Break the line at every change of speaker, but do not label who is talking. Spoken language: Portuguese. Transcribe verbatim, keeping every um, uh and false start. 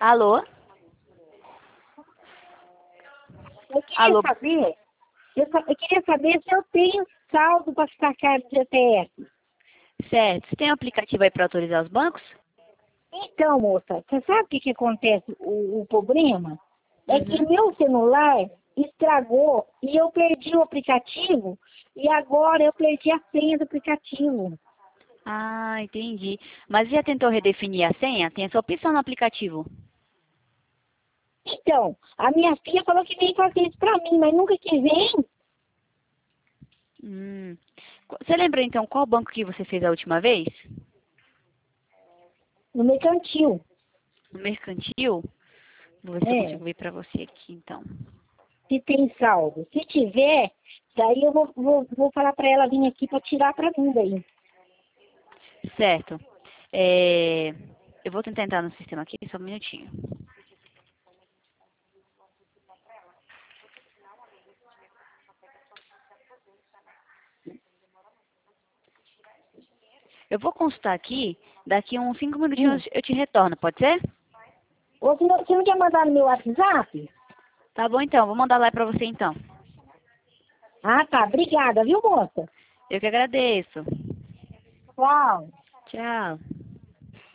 Alô?
Eu queria
Alô?
saber, eu, sa- eu queria saber se eu tenho saldo para ficar caro de G T S.
Certo. Você tem um aplicativo aí para autorizar os bancos?
Então, moça, você sabe o que, que acontece? O, o problema é que
Uhum.
meu celular estragou e eu perdi o aplicativo e agora eu perdi a senha do aplicativo.
Ah, entendi. Mas já tentou redefinir a senha? Tem essa opção no aplicativo.
Então, a minha filha falou que veio fazer isso pra mim, mas nunca quis vir
Hum. Qu- Você lembra então qual banco que você fez a última vez?
no mercantil.
No Mercantil? Vou ver se eu
É,
consigo ver para você aqui então.
se tem saldo. Se tiver, daí eu vou, vou, vou falar pra ela vir aqui pra tirar pra mim daí.
Certo. É, Eu vou tentar entrar no sistema aqui, só um minutinho. Eu vou consultar aqui, daqui uns cinco
Hum.
minutinhos eu te retorno, pode ser?
Ou se não, você não quer mandar no meu WhatsApp?
Tá bom então, vou mandar lá para você então.
Ah, tá. Obrigada, viu, moça?
Eu que agradeço.
Tchau.
Tchau.